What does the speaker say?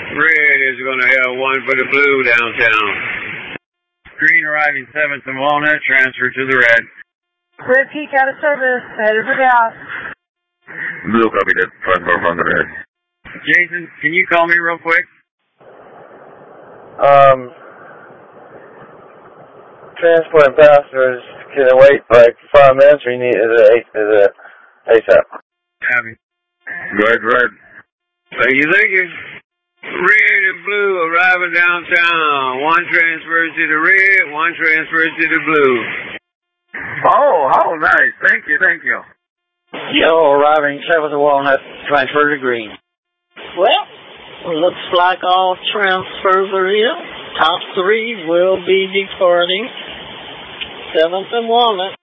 Red is going to have one for the blue downtown. Green arriving 7th and Walnut, transfer to the red. Red Peak out of service, headed for gas. Blue, copy that. 5 on the red. Jason, can you call me real quick? Transporting passengers can wait like 5 minutes, or you need is ASAP. Happy. Red. Thank you. Red and blue arriving downtown. One transfers to the red, one transfers to the blue. Oh, nice. Thank you. Yellow arriving 7th and Walnut, transfer to green. Well, looks like all transfers are in. Top 3 will be departing 7th and Walnut.